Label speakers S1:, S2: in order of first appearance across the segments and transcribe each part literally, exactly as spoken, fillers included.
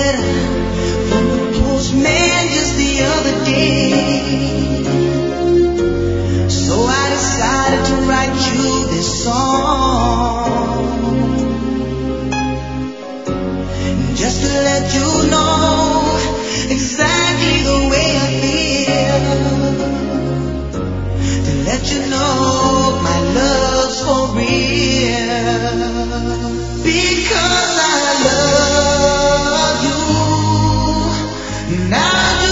S1: letter from the postman just the other day. So I decided to write you this song, just to let you know exactly the way I feel, to let you know my love's for real. Because I love you, and I'll do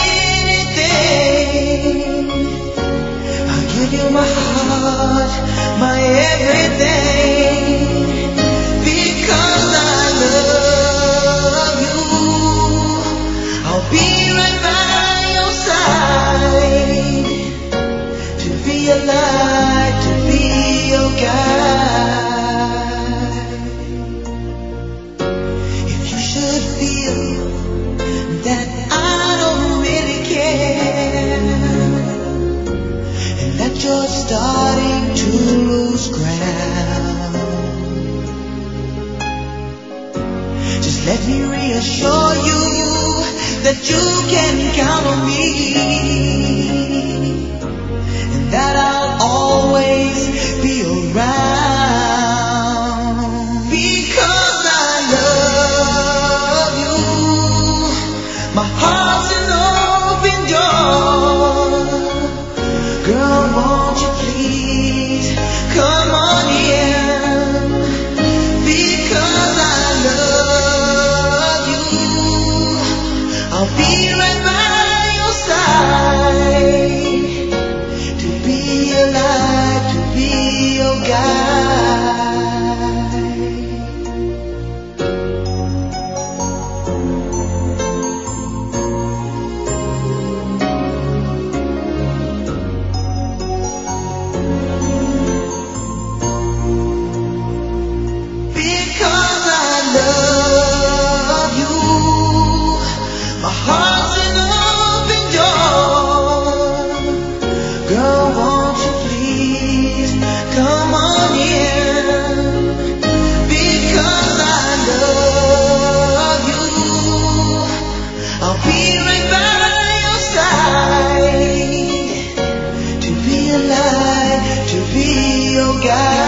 S1: anything. I'll give you my heart, my everything. Because I love you, I'll be right by your side, to be your light, to be your guide. If you should feel that I don't really care, and that you're starting to lose ground, just let me reassure you that you can count on me, and that I'll always be around. Because I love you, my heart's an open door. Girl, won't you please come on in? Because I love you, I'll be right by your side, to be your light, to be your guide. Because I love you, my heart's an open door. Girl, won't you please come on in? Because I love you, I'll be right by your side, to be a light, to be your guide.